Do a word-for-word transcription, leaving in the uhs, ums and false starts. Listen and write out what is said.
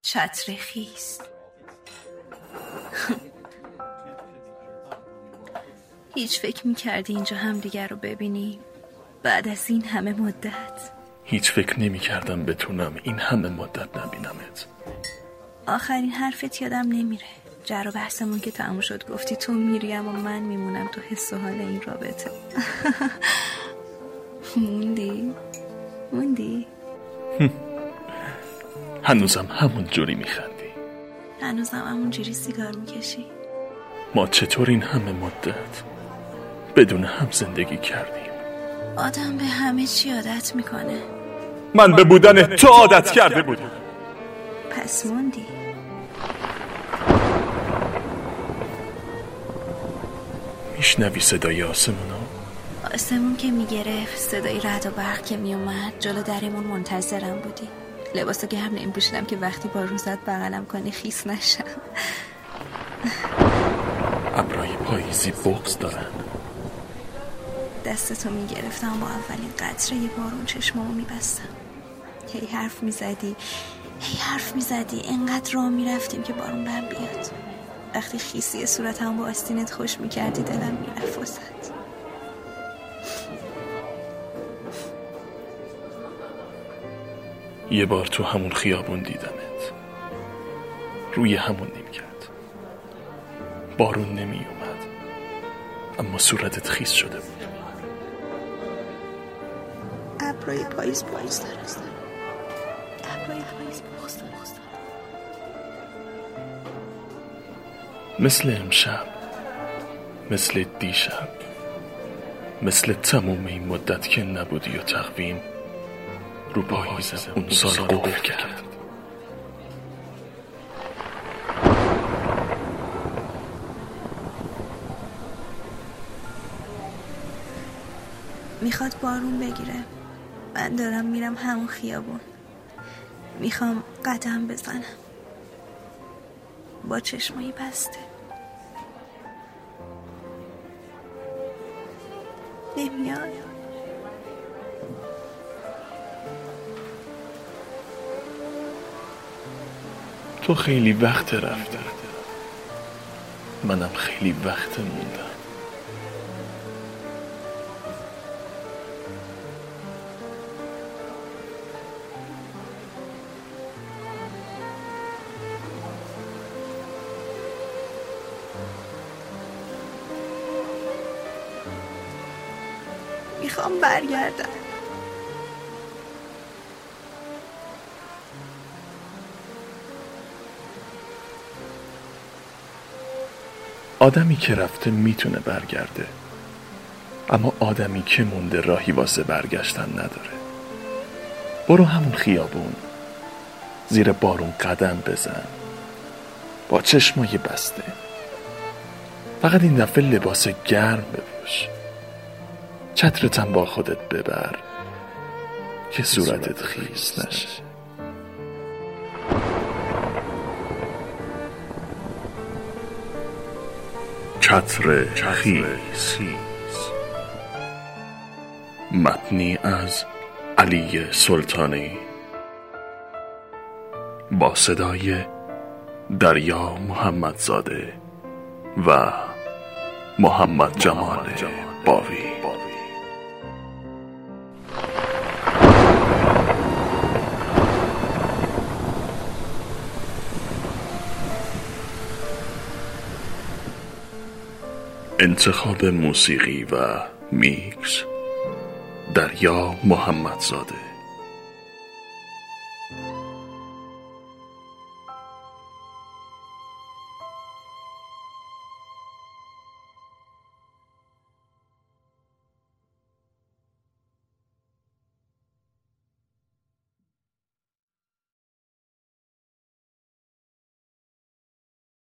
چتر خیس. هیچ فکر میکردی اینجا هم دیگر رو ببینیم بعد از این همه مدت؟ هیچ فکر نمیکردم بتونم این همه مدت نبینمت. آخرین حرفت یادم نمیره. جر و بحثمون که تموم شد گفتی تو میری اما من میمونم تو حس و حال این رابطه. موندی؟ موندی؟ هنوزم همون جوری میخندی؟ هنوزم همون جوری سیگار میکشی؟ ما چطور این همه مدت بدون هم زندگی کردیم؟ آدم به همه چی عادت میکنه. من به بودن تو عادت کرده بودم. پس موندی؟ میشنوی صدای آسمونو؟ آسمون که میگرفت، صدای رعد و برق که میومد، جلو درمون منتظرم بودی. لباسو گرم نمیپوشیدم که وقتی بارون زد بغلم کنی خیس نشم. ابرای پاییزی بغض دارن. دستتو میگرفتم با اولین قطره بارون چشمامو میبستم. هی حرف میزدی هی حرف میزدی انقدر راه میرفتیم که بارون بهم بیاد. وقتی خیسی صورتم با آستینت خوش میکردی دلم میرفت واسد. یه بار تو همون خیابون دیدمت، روی همون نیمکت. بارون نمی اومد اما صورتت خیس شده بود. ابرای پاییز پاییز دارست. ابرای پاییز بغض دارست. مثل امشب، مثل دیشب، مثل تموم این مدت که نبودی و تقویم رو پاییز اون سال قفل کرد. میخواد بارون بگیره. من دارم میرم همون خیابون. میخوام قدم بزنم با چشمایی بسته. نمیاد. تو خیلی وقت رفته، منم خیلی وقت موندم. میخوام برگردم. آدمی که رفته میتونه برگرده، اما آدمی که مونده راهی واسه برگشتن نداره. برو همون خیابون، زیر بارون قدم بزن با چشمای بسته. فقط این دفعه لباس گرم بپوش، چترتم با خودت ببر که صورتت خیس نشه. چتر خیس. متنی از علی سلطانی با صدای دریا محمدزاده و محمد جمال باوی. انتخاب موسیقی و میکس دریا محمدزاده.